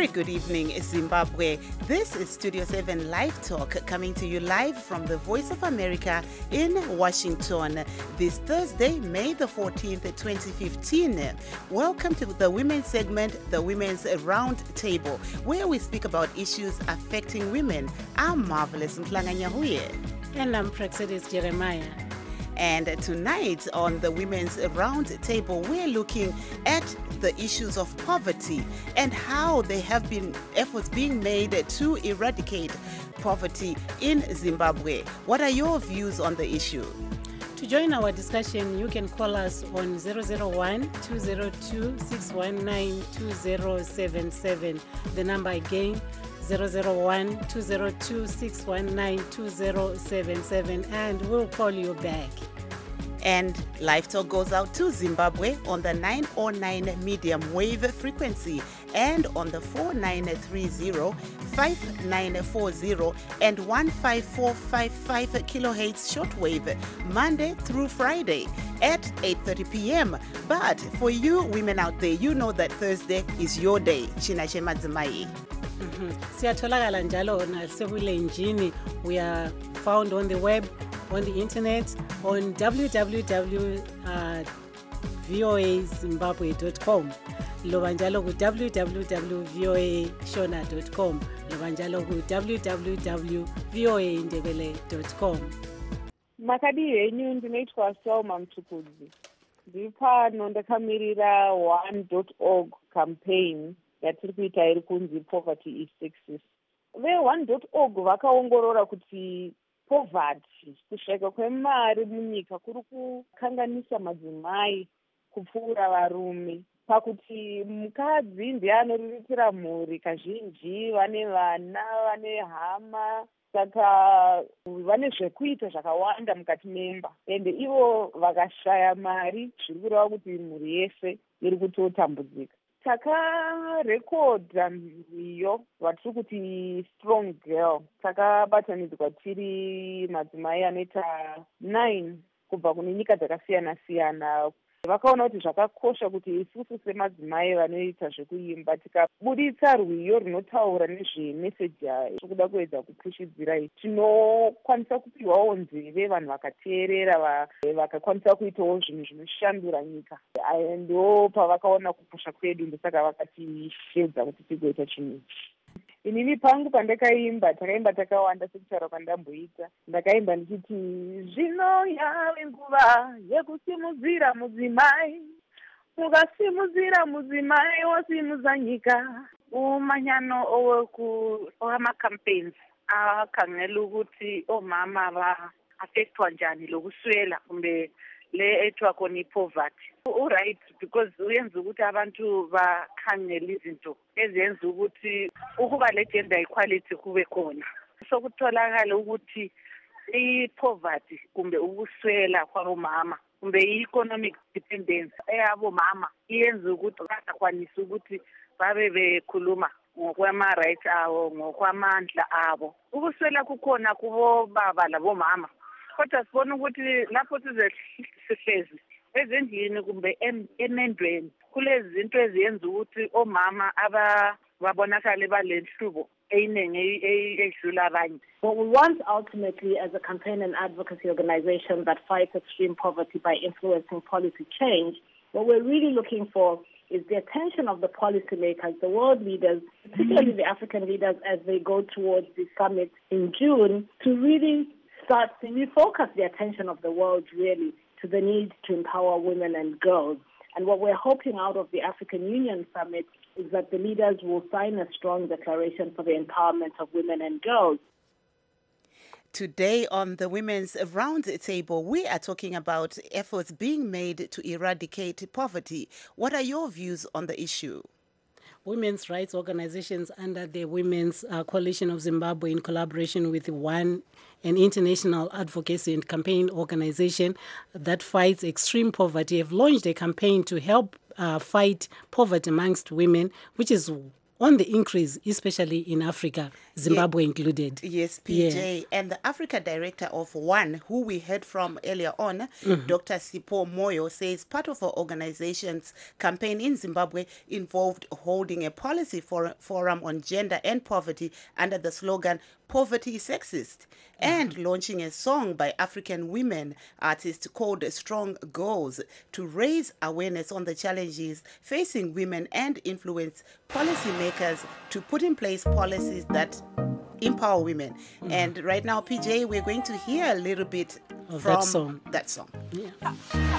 very good evening, Zimbabwe. This is Studio 7 Live Talk coming to you live from the Voice of America in Washington this Thursday, May the 14th, 2015. Welcome to the women's segment, the Women's Round Table, where we speak about issues affecting women. I'm Marvelous Mklanganyahuye. And I'm Praxedis Jeremiah. And tonight on the Women's Round Table, we're looking at the issues of poverty and how there have been efforts being made to eradicate poverty in Zimbabwe. What are your views on the issue? To join our discussion, you can call us on 001-202-619-2077. The number again, 001-202-619-2077, and we'll call you back. And Live Talk goes out to Zimbabwe on the 909 medium wave frequency and on the 4930, 5940 and 15455 kilohertz shortwave, Monday through Friday at 8:30 p.m. But for you women out there, you know that Thursday is your day. Chinache Madzimai. Siyatholakala njalo nasebulenjini. We are found on the web, on the internet, on www.voazimbabwe.com, loba njalo ku www.voashona.com, loba njalo ku www.voaindebele.com. Makadi yenyu ndinoitwa Selma Mtukudzi. Ndiri pano ndakamirira one.org campaign yatiri kuita iri kunzi Poverty is Sexist. Ve1.org vakaongorora kuti poverty, kushayika kwemari munyika, kuri kukanganisa madzimai kupfuura varume, pakuti mukadzi ndiye anoriritira mhuri, kazhinji vane vana, vane hama, saka vane zvekuita zvakawanda mukati memba, ende ivo vakashaya mari zviri kureva kuti mhuri yese iri kutotambudzika. Takarekodha iyo vatiri kuti strong girl, takabatanidzwa tiri madzimai anoita 9 kubva kune nyika dzakasiyana siyana. Vakaona kuti zvakakosha kuti isusu semadzimai vanoita zvekuimba tikabuditsa rwiyo runotaura nezvemeseji yayo kuda kuedza kupushidzira, tinokwanisa kupiwawo nzeve, vanhu vakateerera, vakakwanisa kuitawo zvinhu zvinoshandura nyika. Ndo pavakaona kukosha kwedu, ndosaka vakatishedza kuti tigoita chinhu. Inini pangu pandakaimba, takaimba takawanda sekutaura kwandamboita. Ndakaimba ndichiti, zvino yave nguva yekusimudzira mudzimai, ukasimudzira mudzimai wosimudza nyika. Umanyano owamacampaigns akhangela ukuthi omama va-affectwa njani lokuswela kumbe le ethiwa khona i-poverty. Right, because uyenza ukuthi abantu bakhangele izinto ezenza ukuthi ukuba le gender equality kube khona. So kutholakala ukuthi i-poverty kumbe ukuswela kwabomama kumbe i-economic dependence eyabomama iyenza ukuthi bangakwanisi ukuthi babe bekhuluma ngokwama-rights abo, ngokwamandla abo. Ukuswela kukhona kubo baba labomama, kodwa sibona ukuthi lapho sihlezi ezindlini kumbe emendweni kulezi zinto eziyenza ukuthi omama babonakale balenhlubo eyiningi edlula abanye. What we want ultimately as a campaign and advocacy organization that fights extreme poverty by influencing policy change, what we're really looking for is the attention of the policymakers, the world leaders, particularly the African leaders as they go towards the summit in June, to really start to refocus the attention of the world really to the need to empower women and girls. And what we're hoping out of the African Union Summit is that the leaders will sign a strong declaration for the empowerment of women and girls. Today on the Women's Round Table, we are talking about efforts being made to eradicate poverty. What are your views on the issue? Women's rights organizations under the Women's Coalition of Zimbabwe, in collaboration with an international advocacy and campaign organization that fights extreme poverty, have launched a campaign to help fight poverty amongst women, which is on the increase, especially in Africa, Zimbabwe included. Yes, PJ. And the Africa director of ONE, who we heard from earlier on, Dr. Sipho Moyo, says part of our organization's campaign in Zimbabwe involved holding a policy forum on gender and poverty under the slogan, "Poverty is Sexist," and launching a song by African women artists called Strong Girls to raise awareness on the challenges facing women and influence policymakers to put in place policies that empower women. And right now, PJ, we're going to hear a little bit Of from that song. Yeah.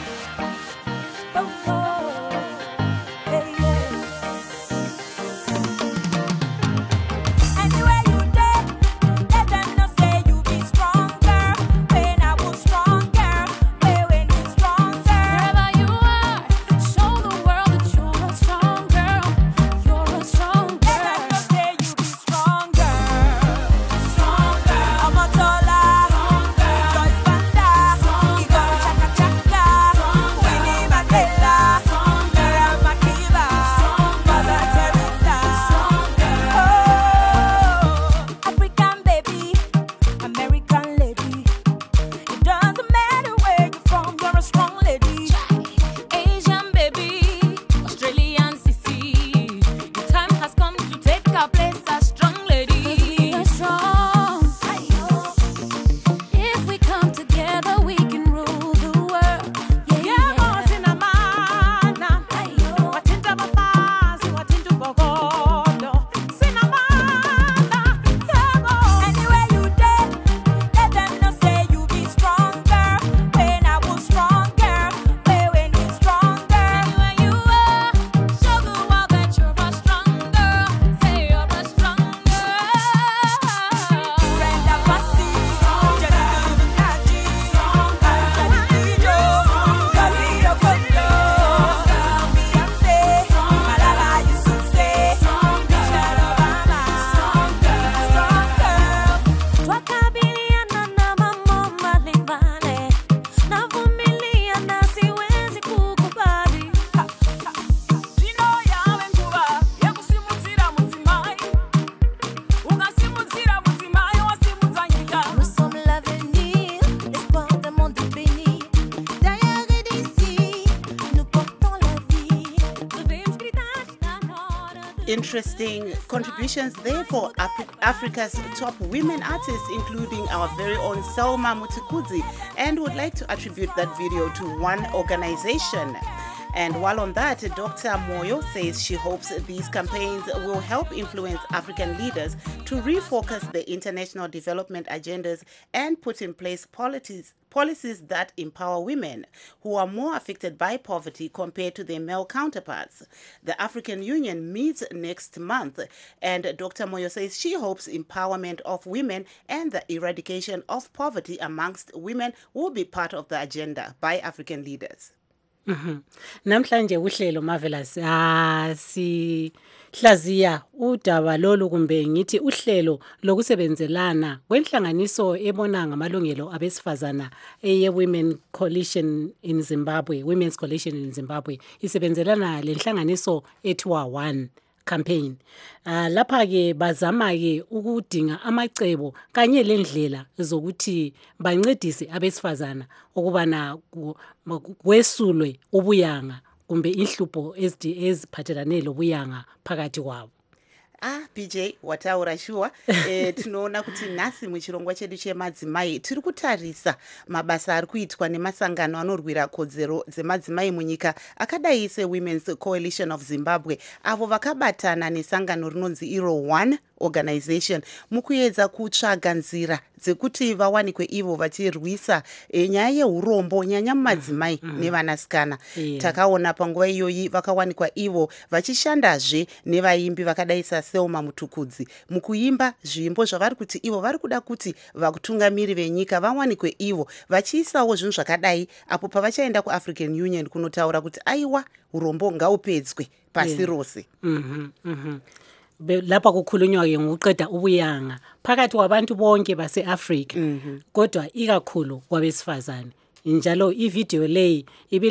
Interesting contributions there for Africa's top women artists, including our very own Selma Mutukudzi, and would like to attribute that video to one organization. And while on that, Dr. Moyo says she hopes these campaigns will help influence African leaders to refocus the international development agendas and put in place policies that empower women who are more affected by poverty compared to their male counterparts. The African Union meets next month, and Dr. Moyo says she hopes empowerment of women and the eradication of poverty amongst women will be part of the agenda by African leaders. Namhlanje uhlelo Marvelous sihlaziya udaba lolu kumbe ngithi uhlelo lokusebenzelana kwenhlanganiso ebona ngamalungelo abesifazana eye Women's Coalition in Zimbabwe isebenzelana lenhlanganiso ethiwa ONE campaign. Lapha ke bazama ke ukudinga amacebo kanye lendlela zokuthi bancedise abesifazana ukubana kwesulwe ubuyanga kumbe inhlupho eziphathelane lobuyanga phakathi kwabo. PJ wataura shuwa tinoona kuti nhasi muchirongwa chedu chemadzimai tiri kutarisa mabasa ari kuitwa nemasangano anorwira kodzero dzemadzimai munyika akadai seWomen's Coalition of Zimbabwe, avo vakabatana nesangano rinonzi iro ONE organization mukuedza kutsvaga nzira dzekuti vawanikwe ivo vachirwisa nyaya yeurombo nyanya mumadzimai nevanasikana. Takaona panguva iyoyi vakawanikwa ivo vachishandazve nevaimbi vakadai saSelma Mutukudzi mukuimba zvimbo zvavari kuti ivo vari kuda kuti vatungamiri venyika vawanikwe ivo vachiisawo zvinhu zvakadai apo pavachaenda kuAfrican Union kunotaura kuti aiwa urombo ngaupedzwe pasi rose. Lapha kukhulunywa ke ngokuqeda ubuyanga phakathi kwabantu bonke base-Africa kodwa ikakhulu kwabesifazane. njalo ivideo leyi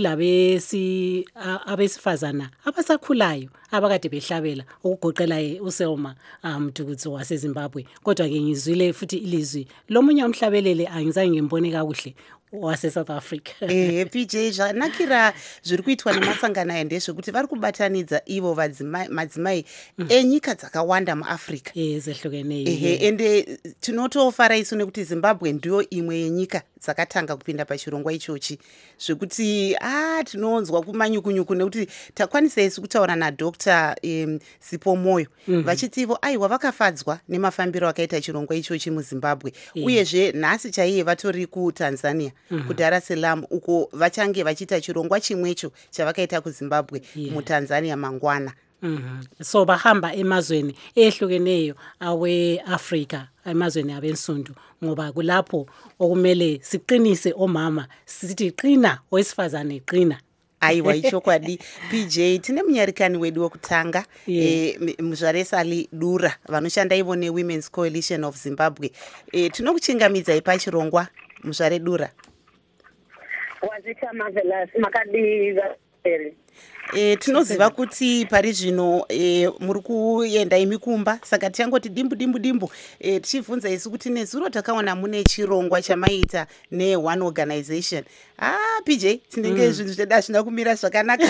abesifazana abasakhulayo abakade behlabela ukugoqela uSelma Mtukudzi waseZimbabwe. Kodwa ke ngizwile futhi ilizwi lomunye umhlabelele angizange ngimbone kakuhle wase-South Africa. PJ zvanakira zviri kuitwa nemasangano aya ndezvekuti vari kubatanidza ivo madzimai enyika dzakawanda muAfrica zehlukeneyo. ende tinotofara isu nekuti Zimbabwe ndiyo imwe yenyika dzakatanga kupinda pachirongwa ichochi, zvekuti tinonzwa kumanyukunyuku nekuti takwanisa isu kutaura naDr Sipo Moyo vachiti ivo aiwa vakafadzwa nemafambiro akaita chirongwa ichochi muZimbabwe, uyezve nhasi chaiye vatori kuTanzania kuDar es Salaam uko vachange vachiita chirongwa chimwecho chavakaita kuZimbabwe muTanzania mangwana. So bahamba emazweni ehlukeneyo awe-Afrika, emazweni abensundu, ngoba kulapho okumele siqinise omama sithi qina, owesifazane qina. Aiwa ichokwadi. PJ tine munyarikani wedu wokutanga Muzvaresali Dura vanoshanda ivo neWomen's Coalition of Zimbabwe. Tinokuchingamidzai pachirongwa Muzvare Dura. Wazita marvelous makadiva. Tinoziva kuti pari zvino muri kuenda imikumba, saka tichangoti dimbu tichibvunza isu kuti nezuro takaona mune chirongwa chamaita neOne Organization. PJ tinenge zvinhu zvedu hazvina kumira zvakanaka.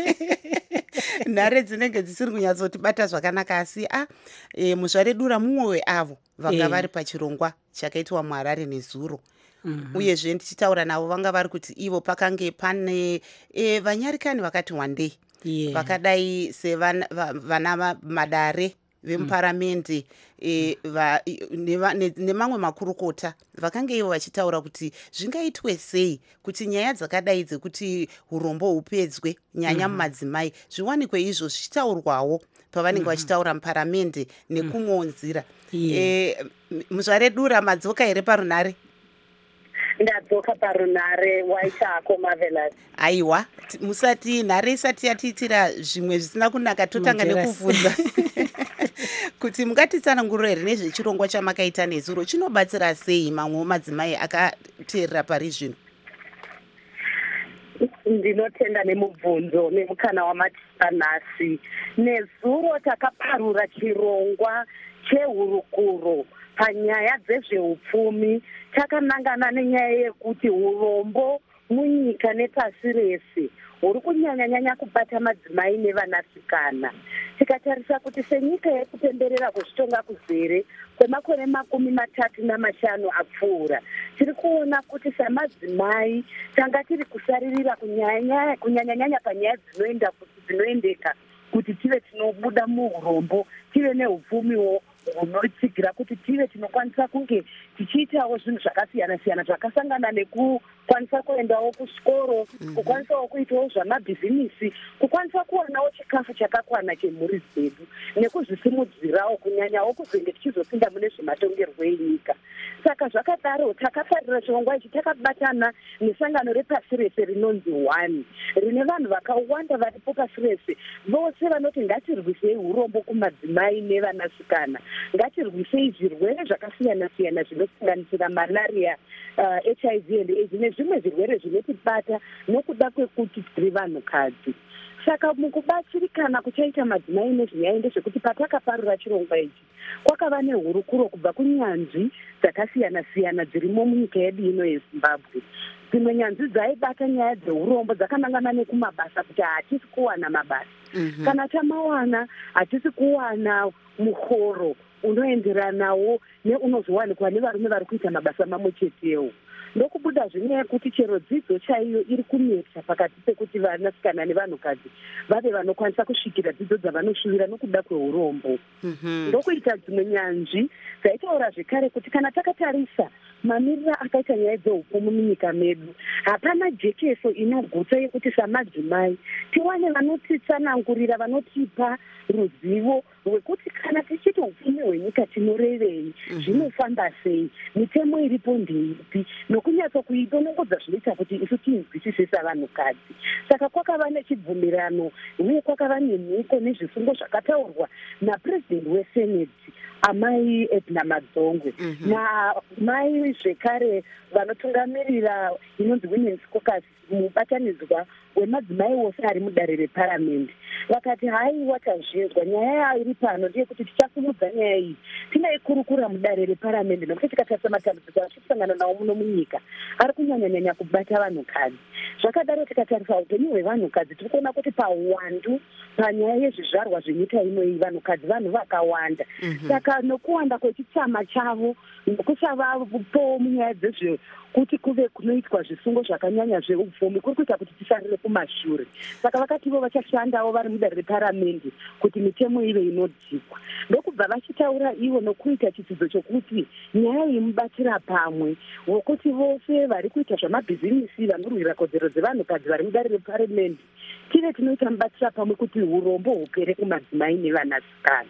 Nhare dzinenge dzisiri kunyatsotibata zvakanaka, asi Muzvare Dura mumwe weavo vanga vari pachirongwa chakaitwa muHarare nezuro. Uyezve ndichitaura navo vanga vari kuti ivo pakange pane vanyarikani vakati wandei vakadai sevana Madare vemuparamende nemamwe makurukota vakange ivo vachitaura kuti zvingaitwe sei kuti nyaya dzakadai dzekuti urombo hupedzwe nyanya mumadzimai zviwanikwe izvo zvichitaurwawo pavanenge vachitaura muparamende nekumwewo nzira. Muzvare Dura madzoka here parunare? Ndadzoka parunare waitako marvelous. Aiwa, musati nhare isati yatiitira zvimwe zvisina kunaka totanga nekuvhunza kuti mungatitsanangurira here nezvechirongwa chamakaita nezuro chinobatsira sei mamwe madzimai akateerera pari zvino? Ndinotenda nemubvunzo nemukana wamatisa nhasi. Nezuro takaparura chirongwa chehurukuro panyaya dzezveupfumi, takanangana nenyaya yekuti urombo munyika nepasi rese huri kunyanya kubata madzimai nevanasikana. Tikatarisa kuti senyika yekupemberera kuzvitonga kuzere kwemakore 35 apfuura, tiri kuona kuti samadzimai tanga tiri kusaririra kunyanya panyaya dzinoendeka kuti tive tinobuda muurombo, tive neupfumiwo hunotsigira kuti tive tinokwanisa kunge tichiitawo zvinhu zvakasiyana-siyana zvakasangana nekukwanisa kuendawo kuchikoro, kukwanisawo kuitawo zvamabhizinisi, kukwanisa kuwanawo chikafu chakakwana chemhuri dzedu nekuzvisimudzirawo kunyanyawo kuzenge tichizopinda mune zvematongerwo enyika. Saka zvakadaro takafarira chirongwa ichi takabatana nesangano repasi rese rinonzi One, rine vanhu vakawanda varipo pasi rese vose vanoti ngatirwisei urombo kumadzimai nevanasikana, ngatirwisei zvirwere zvakasiyana-siyana zvinosanganisira malaria, HIV and AIDS nezvimwe zvirwere zvinotibata nokuda kwekuti tiri vanhukadzi. Saka mukubatsirikana kuchaita madzimai nezvinyaya ndezvekuti patakaparura chirongwa ichi kwakava nehurukuro kubva kunyanzvi dzakasiyana-siyana dzirimo munyika yedu ino yeZimbabwe. Dzimwe nyanzvi dzaibata nyaya dzeurombo dzakanangana nekumabasa kuti hatisi kuwana mabasa, kana tamawana hatisi kuwana muhoro unoenderanawo neunozowanikwa nevarume vari kuita mabasa mamwe chetewo. Ndokubuda zvinyaya yekuti chero dzidzo chaiyo iri kunetsa pakati pekuti vanasikana nevanhukadzi vave vanokwanisa kusvikira dzidzo dzavanoshuvira nokuda kweurombo. Ndokuita dzimwe nyanzvi dzaitaura zvekare kuti kana takatarisa mamirira akaita nyaya dzeupfumi munyika medu, hapana jekeso inogutsa yekuti samadzimai tiwane vanotitsanangurira, vanotipa ruzivo rwekuti kana tichiti upfumi hwenyika tinorevei, zvinofamba sei, mitemo iripo ndeipi, nokunyatso kuidonongodza zvinoita kuti isu tinzwisise savanhukadzi. Saka kwakava nechibvumirano uye kwakava nemhiko nezvisungo zvakataurwa napurezidendi weseneti amai Edna Madzongwe namai vari zvekare vanotungamirira inonzi women's caucus mubatanidzwa wemadzimai wose ari mudare reparamende vakati haiwa tazvinzwa nyaya iri pano ndeyekuti tichasimudza nyaya iyi tinaikurukura mudare reparamende nokuti tikatarisa matambudziko achikusangana nawo muno munyika ari kunyanyanyanya kubata vanhukadzi zvakadaro tikatarisa upenyu hwevanhukadzi tiri kuona kuti pauwandu panyaya yezvizvarwa zvenyika inoyi vanhukadzi vanhu vakawanda saka nokuwanda kwechitsama chavo nokusavapo munyaya dzezvekuti kuve kunoitwa zvisungo zvakanyanya zveupfumi kuri kuita kuti tisarire kumashure saka vakativo vachashandawo vari mudare reparamende kuti mitemo ive inodzikwa ndokubva vachitaura ivo nokuita chitsidzo chokuti nyaya yemubatira pamwe wokuti vose vari kuita zvamabhizinisi vanorwira kodzero dzevanhukadzi vari mudare reparamende tive tinoita mubatira pamwe kuti urombo hupere kumadzimai nevanasikana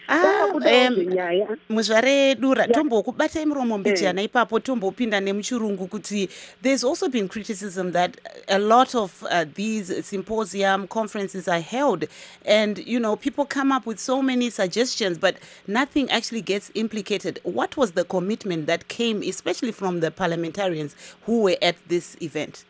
muzvare Dura tombokubatai muromo mbijana ipapo tombopinda nemuchirungu kuti there's also been criticism that a lot of these symposium conferences are held and people come up with so many suggestions but nothing actually gets implicated. What was the commitment that came especially from the parliamentarians who were at this event?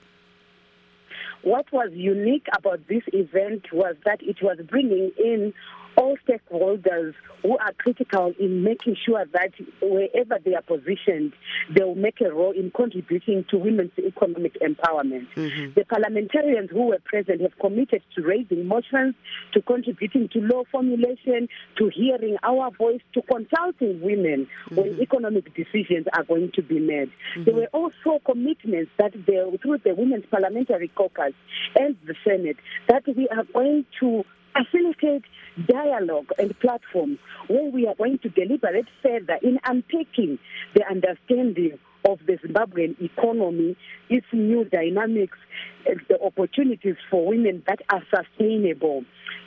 What was unique about this event was that it was bringing in all stakeholders who are critical in making sure that wherever they are positioned, they will make a role in contributing to women's economic empowerment. The parliamentarians who were present have committed to raising motions, to contributing to law formulation, to hearing our voice, to consulting women when economic decisions are going to be made. There were also commitments that through the Women's Parliamentary Caucus and the Senate that we are going to facilitate dialogue and platforms where we are going to deliberate further in unpacking the understanding of the Zimbabwean economy, its new dynamics, the opportunities for women that are sustainable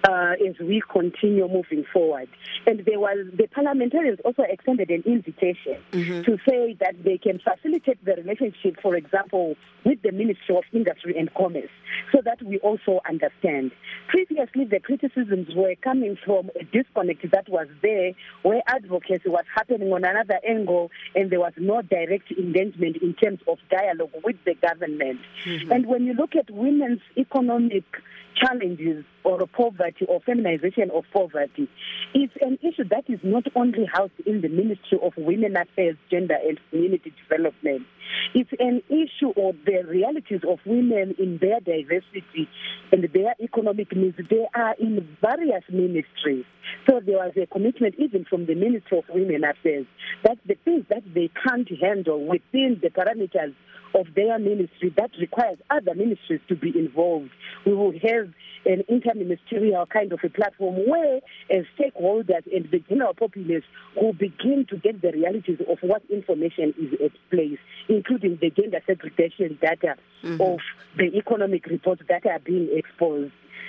as we continue moving forward. And the parliamentarians also extended an invitation to say that they can facilitate the relationship, for example, with the Ministry of Industry and Commerce, so that we also understand. Previously, the criticisms were coming from a disconnect that was there, where advocacy was happening on another angle, and there was no direct engagement in terms of dialogue with the government. And when you look at women's economic challenges or poverty or feminization of poverty, it's an issue that is not only housed in the Ministry of Women Affairs, Gender and Community Development. It's an issue of the realities of women in their diversity and their economic needs. They are in various ministries. So there was a commitment even from the Ministry of Women Affairs that the things that they can't handle within the parameters of their ministry that requires other ministries to be involved. We will have an interministerial kind of a platform where as stakeholders and the general populace will begin to get the realities of what information is at place, including the gender segregation data of the economic reports that are being exposed.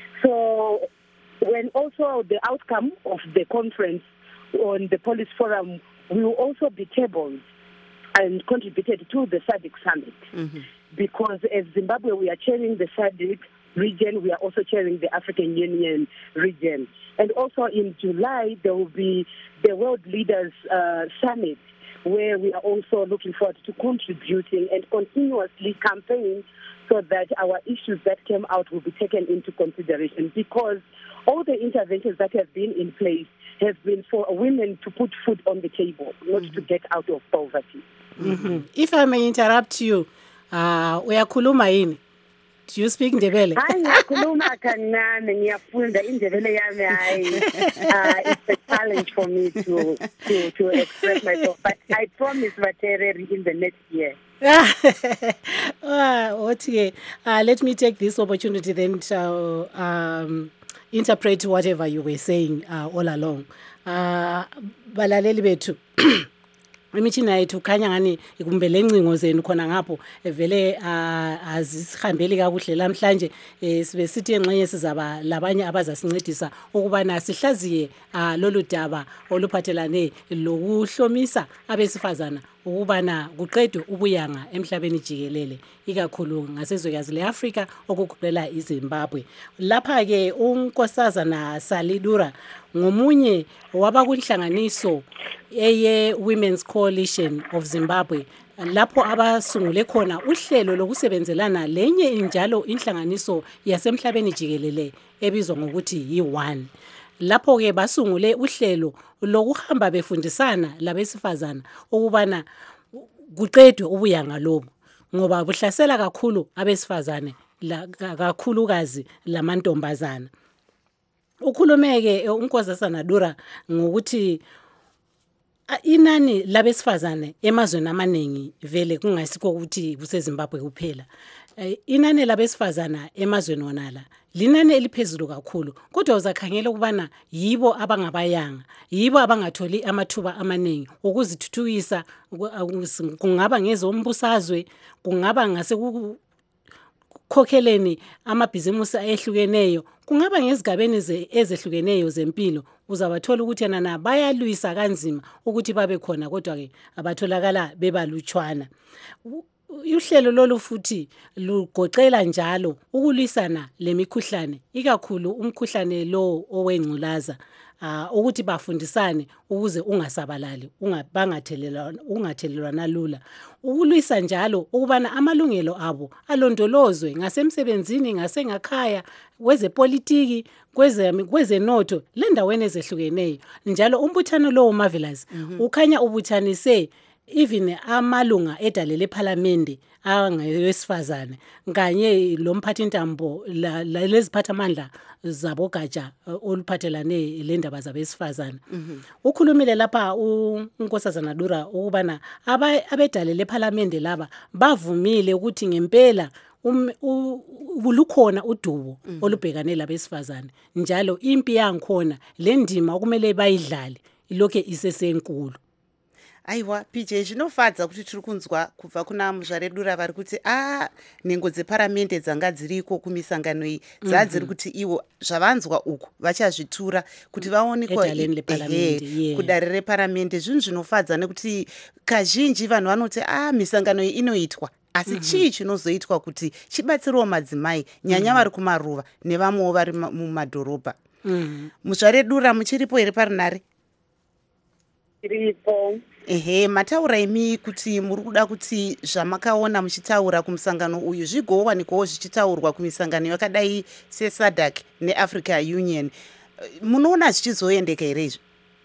So when also the outcome of the conference on the policy forum will also be tabled and contributed to the SADC summit. Because as Zimbabwe, we are chairing the SADC region, we are also chairing the African Union region. And also in July, there will be the World Leaders Summit, where we are also looking forward to contributing and continuously campaign so that our issues that came out will be taken into consideration, because all the interventions that have been in place have been for women to put food on the table, not to get out of poverty. If I may interrupt you, uyakhuluma yini? Do you speak Ndebele? Ngiyakhuluma kancane, ngiyafunda indebele yami hayi. It's a challenge for me to express myself, but I promise Vatereri in the next year. Okay. Let me take this opportunity then to interpret whatever you were saying all along. Balaleli bethu. Imitshina yethu khanya ngani ikumbele ngcingo zenu khona ngapho vele azisihambeli kakuhle lamhlanje sibe sithi engxenye sizaba labanye abazasincedisa ukubana sihlaziye lolu daba oluphathelane lokuhlomisa abesifazana ukubana kuqedwe ubuyanga emhlabeni jikelele ikakhulu ngasezwekazi leAfrika okugoqela iZimbabwe. Lapha ke unkosazana Sally Dura ngomunye wabakunhlanganiso eye Women's Coalition of Zimbabwe lapho abasungule khona uhlelo lokusebenzelana lenye njalo inhlanganiso yasemhlabeni jikelele ebizwa ngokuthi yi-1. Lapho-ke basungule uhlelo lokuhamba befundisana labesifazana ukubana kuqedwe ubuyanga lobu ngoba buhlasela kakhulu abesifazane kakhulukazi lamantombazana. Ukhulume-ke uNkosazana Dura ngokuthi inani labesifazane emazweni amaningi vele kungasikho ukuthi kuseZimbabwe kuphela. Inani labesifazana emazweni wonala linani eliphezulu kakhulu, kodwa uzakhangela ukubana yibo abangabayanga, yibo abangatholi amathuba amaningi ukuzithuthukisa, kungaba ngezombusazwe, kungaba ngasekukhokeleni amabhizimusi ayehlukeneyo, kungaba ngezigabeni ezehlukeneyo zempilo. Uzabathola ukuthi yena bayalwisa kanzima ukuthi babe khona, kodwa-ke abatholakala bebalutshwana. Uhlelo lolu futhi lugoqela njalo ukulwisana lemikhuhlane, ikakhulu umkhuhlane lo owengculaza, ukuthi bafundisane ukuze ungasabalali, ungathelelwana lula. Ukulwisa njalo ukubana amalungelo abo alondolozwe ngasemsebenzini, ngasengakhaya, kwezepolitiki, kwezenotho, lendaweni ezehlukeneyo. Njalo umbuthano lo Marvelous ukhanya ubuthanise even amalunga edale lephalamende angewesifazane kanye lomphathintambo leziphathamandla zabogatsha oluphathelane lendaba zabesifazane. Ukhulumile lapha uNkosazana Dura ukubana abedale lephalamende laba bavumile ukuthi ngempela lukhona udubo olubhekane labesifazane, njalo impi yankhona lendima okumele bayidlale ilokhe isesenkulu. Aiwa PJ, zvinofadza kuti tiri kunzwa kubva kuna Muzvare Dura vari kuti nhengo dzeparamende dzanga dziriko kumisangano iyi dzadziri kuti ivo zvavanzwa uku vachazvitura kuti vaonekwa kudare reparamende. Zvinhu zvinofadza nekuti kazhinji vanhu vanoti misangano iyi inoitwa, asi chii chinozoitwa kuti chibatsirewo madzimai nyanya vari kumaruva nevamwewo vari mumadhorobha. Muzvare Dura, muchiripo here parinare? Iripo. Mataura imi kuti muri kuda kuti zvamakaona muchitaura kumusangano uyu zvigowanikwawo zvichitaurwa kumisangano yakadai seSADC neAfrica Union. Munoona zvichizoendeka here izvi?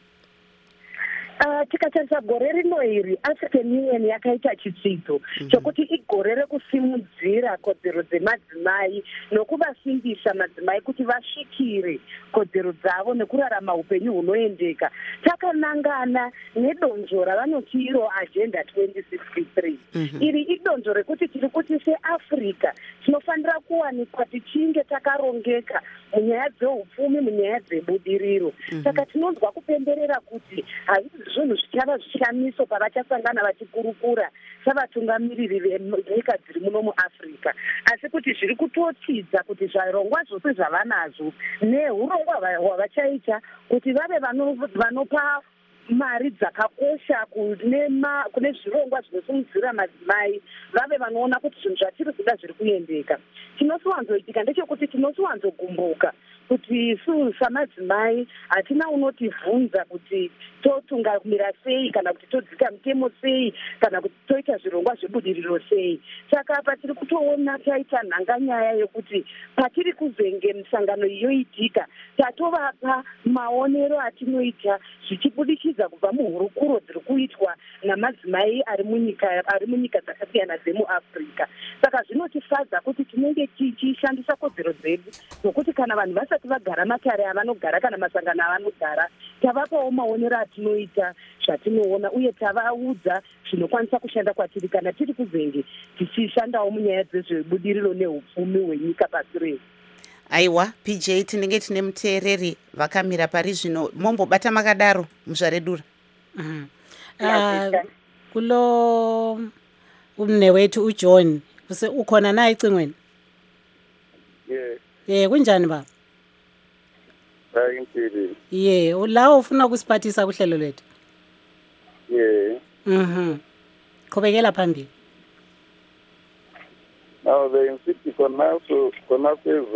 Tikatarisa gore rino iri African Union yakaita chitsidzo chokuti igore rekusimudzira kodzero dzemadzimai nokuvasimbisa madzimai kuti vasvikire kodzero dzavo nekurarama upenyu hunoendeka. Takanangana nedonzvo ravanoti iro Agenda 2063. Iri idonzvo rekuti tiri kuti seAfrica tinofanira kuwanikwa tichinge takarongeka munyaya dzeupfumi, munyaya dzebudiriro. Saka tinonzwa kupemberera kuti zvinhu zvichava zvishamiso pavachasangana vachikurukura savatungamiriri venyika dziri muno muAfrica, asi kuti zviri kutotidza kuti zvarongwa zvose zvavanazvo neurongwa hwavachaita kuti vave vanopa mari dzakakosha kune zvirongwa zvinosimudzira madzimai, vave vanoona kuti zvinhu zvatiri kuda zviri kuendeka. Chinosiwanzoitika ndechekuti tinosiwanzogumbuka kuti samadzimai hatina unotivhunza kuti totungamira sei kana kuti todzika mitemo sei kana kuti toita zvirongwa zvebudiriro sei. Saka apa tiri kutoona taita nhanganyaya yokuti patiri kuzenge misangano iyoitika tatovapa maonero atinoita zvichibudikidza kubva muhurukuro dziri kuitwa namadzimai ari munyika dzakasiyana dzemuAfrica. Saka zvinotifadza kuti tinenge tichishandisa kodzero dzedu nokuti kana vanhu vasati vagara matare avanogara kana masangano avanogara tavapawo maonero atinoita zvatinoona uye tavaudza zvinokwanisa kushanda kwatiri kana tiri kuzenge tichishandawo munyaya dzezvebudiriro neupfumi hwenyika pasi rese. Aiwa PJ, tinenge tine muteereri vakamira pari zvino, mombobata makadaro Muzvare Dura? Kulo umne wethu uJohn ukhona naye icingweni? Kunjani baba? Ulawo ufuna ukusiphathisa kuhlelo lethu? Qhubekela phambili. Now the insist kona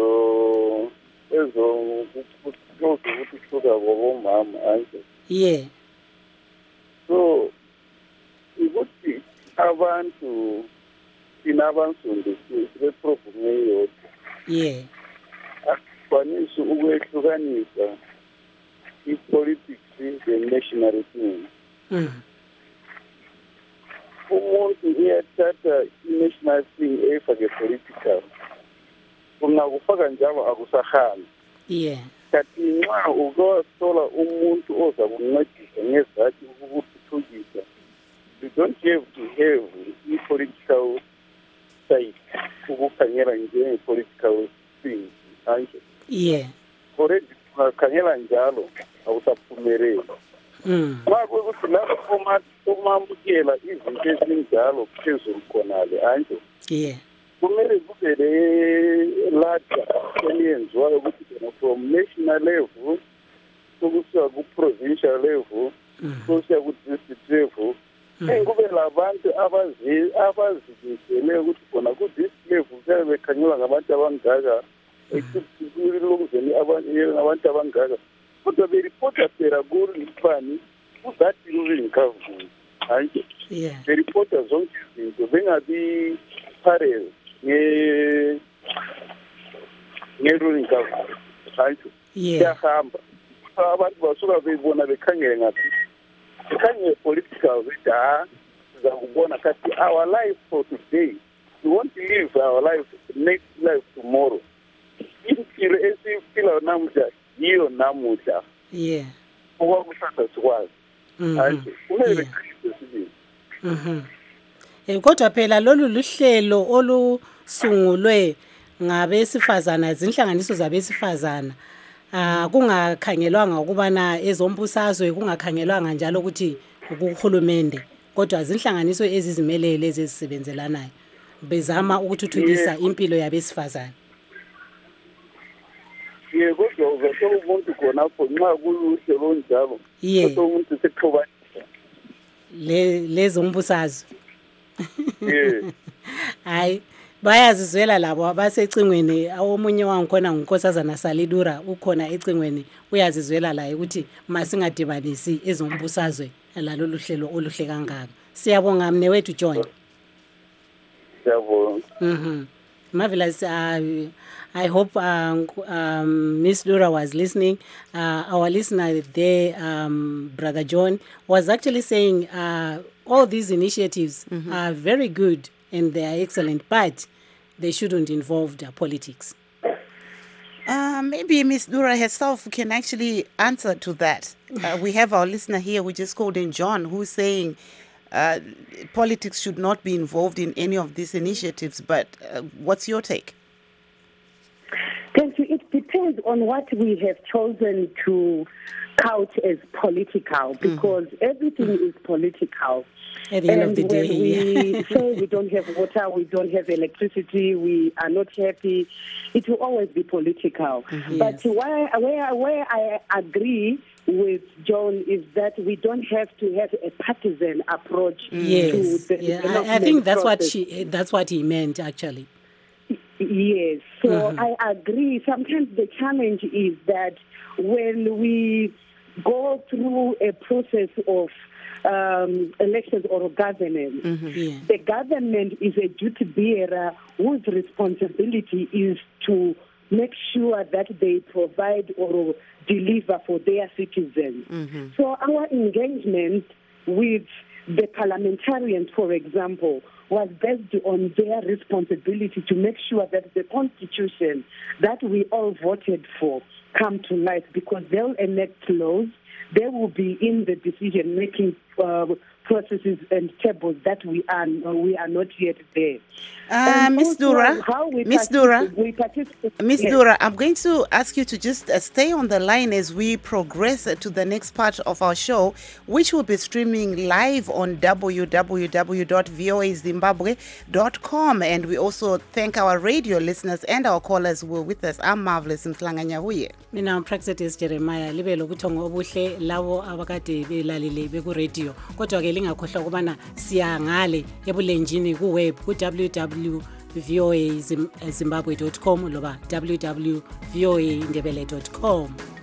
kusuka kwabomama anje. So ukuthi abantu sinabansundu sibe-problem eyodwa. Yeah. Akukwanisi ukwehlukanisa i-politics ne-national thing. Umuntu uyathatha i-national thing eyifake political. Ungakufaka njalo akusahambi. Yeah. Kanti nxa ukwasola umuntu oza kuncedisa ngezakhi ukuthuthukisa, you don't have to have i-political side ukukhangela njenge-political thing. Yeah. Already ungakhangela njalo awusaphumeleli. Uma kuyukuthi lapho umamukela izinto ezinjalo phezulu khonale anje. Yeah. Kumele kube le ladder eliyenziwayo ukuthi from national level sokusiya ku-provincial level sokusiya ku-district level kube labantu abazimisele ukuthi khona ku-this level kuyabe bekhangelwa ngabantu abangaka ekulunguzeni abantu abangaka kodwa beripota phela kulifani ku-that ruling government hanje beripota zonke izinto bengabi parallel nge-ruling government hanje kuyahamba abantu basuka beyibona bekhangele ngaphi bekhangele political bethi siza kubona kathi our life for today we want to live our life next life tomorrow impilo esiyiphilayo namuhla yiyo namuhla okwakusasa sikwazi hanje kumele bekhangele sibili kodwa phela lolu luhlelo olusungulwe ngabesifazana zinhlanganiso zabesifazana kungakhangelwanga ukubana ezombusazwe kungakhangelwanga njalo ukuthi ukuhulumende kodwa zinhlanganiso ezizimelele ezisebenzelanayo bezama ukuthuthukisa impilo yabesifazana. Kodwa uzathola umuntu khonapho nxa kuluhlelo njalo kodwa umuntu sexhobanisa lezombusazwe. Hayi bayazizwela labo abasecingweni omunye wangikhona ngunkosazana Salidura ukhona ecingweni uyazizwela la ukuthi masingadibanisi ezombusazwe lalolu hlelo oluhle kangaka. Siyabonga mne wethu John. Siyabonga. Marvelous. I hope Miss Dura was listening. Our listener there, Brother John, was actually saying all these initiatives are very good and they are excellent, but they shouldn't involve politics. Maybe Miss Dura herself can actually answer to that. We have our listener here, we just called in John, who's saying politics should not be involved in any of these initiatives. But what's your take? Thank you. It depends on what we have chosen to couch as political, because everything is political. At the end of the day, when we say we don't have water, we don't have electricity, we are not happy, it will always be political. But where I agree with John is that we don't have to have a partisan approach to the I think that's what he meant actually. Yes, so I agree. Sometimes the challenge is that when we go through a process of elections or governance, the government is a duty bearer whose responsibility is to make sure that they provide or deliver for their citizens. So our engagement with the parliamentarians, for example, was based on their responsibility to make sure that the constitution that we all voted for come to life, because they'll enact laws, they will be in the decision-making processes and tables that we are not yet there. Miss Dura, I'm going to ask you to just stay on the line as we progress to the next part of our show, which will be streaming live on www.voazimbabwe.com. And we also thank our radio listeners and our callers who were with us. I'm Marvelous Mhlanganyahuye. Mina Praxetes Jeremiah libe lokuthonga obuhle labo abakade belalile beku radio. Kodwa ke lingakhohlwa ukubana siya ngale ebulenjini ku web ku www.voazimbabwe.com loba www.voaindebele.com.